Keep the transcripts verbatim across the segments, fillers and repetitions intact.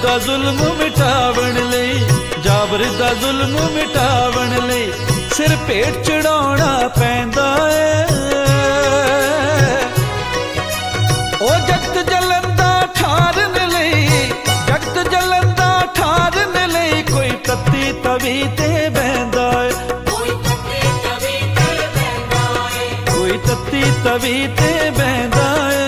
दा जुल्म मिटावण लई, जाबर दा जुल्म मिटावण लई सिर भेट चढ़ाउणा पैंदा है। ओ जगत जलन दा ठारन लई, जगत जलन दा ठारन लई कोई तत्ती तवी ते बहंदा है, कोई तत्ती तवी ते बहंदा है, कोई तत्ती तवी ते बहंदा है।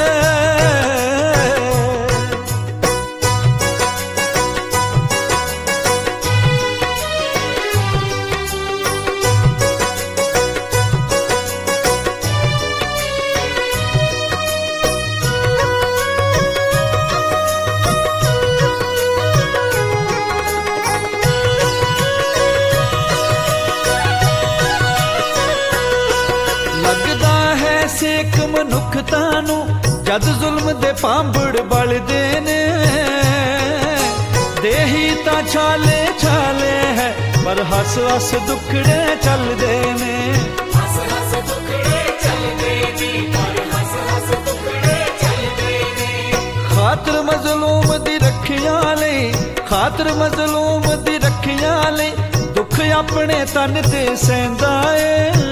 लगदा है सेक मनुखता नू जद जुल्म दे पांबड़ बलदे ने, देही तां छाले छाले है पर हस हस दुखड़े चलदे ने, हस हस दुखड़े चलदे ने, पर हस हस दुखड़े चलदे ने। खातर मजलूम दी रखिया लई, खातर मजलूम दी रखिया लई दुख अपने तन ते सहंदा है।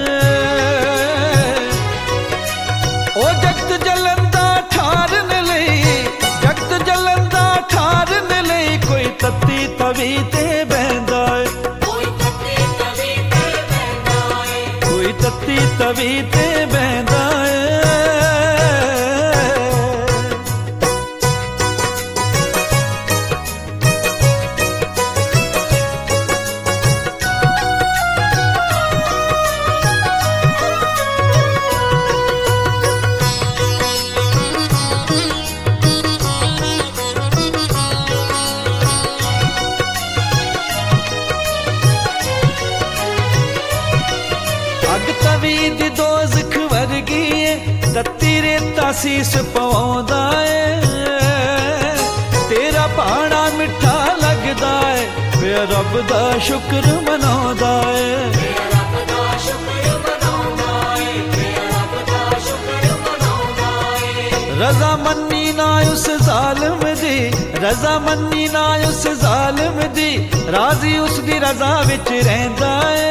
ओ जगत जलन दा ठारन लई, जगत जलन दा ठारन लई कोई तत्ती तवी ते बहंदा है, कोई तत्ती तवी ते बहंदा है, कोई तत्ती तवी ते बहंदा है। तवी दी दोज़ख वर्गी है, तत्ती रेता सीस पवांदा है, तेरा भाणा मिठा लगदा है, फिर रब दा शुक्र मनाउंदा है, फिर रब दा शुक्र मनाउंदा है, फिर रब दा शुक्र मनाउंदा है। रज़ा मन्नी ना उस ज़ालिम दी, रज़ा मन्नी ना उस ज़ालिम दी, राज़ी उस दी रज़ा विच रहिंदा है।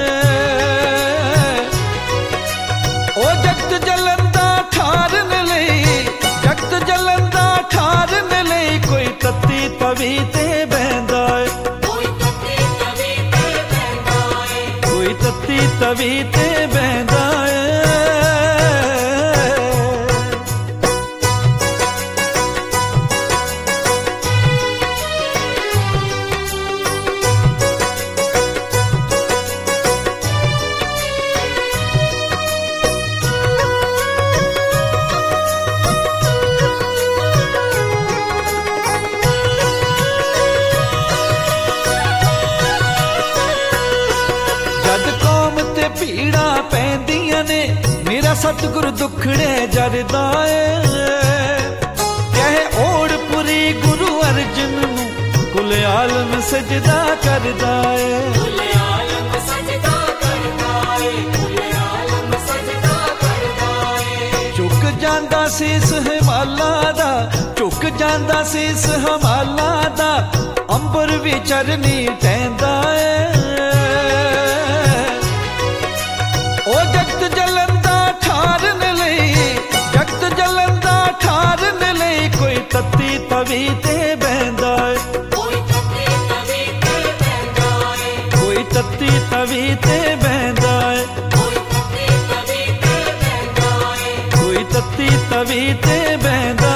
ओ जगत जलन दा ठारन लई, जगत जलन दा ठारन लई कोई तत्ती तवी ते बहंदा है, कोई तत्ती तवी ते बहंदा है, कोई तत्ती तवी ते बहंदा है। भीड़ा पैंदियां ने मेरा सतगुर दुखड़े जरदा है, कहे ओड़ पुरी गुरु अर्जन नू कुल आलम सजदा करदा है, कुल आलम सजदा करदा है, कुल आलम सजदा करदा है। झुक जांदा सीस हिमाला दा, झुक जांदा सीस हिमाला दा, अंबर भी चरनी टहंदा है। ओ जगत जलन दा ठारन लई, जगत जलन दा ठारन लई कोई तत्ती तवी ते बहंदा है, कोई तत्ती तवी ते बहंदा है, कोई तत्ती तवी ते बहंदा है, कोई तत्ती तवी ते बहंदा है, कोई तत्ती तवी ते बहंदा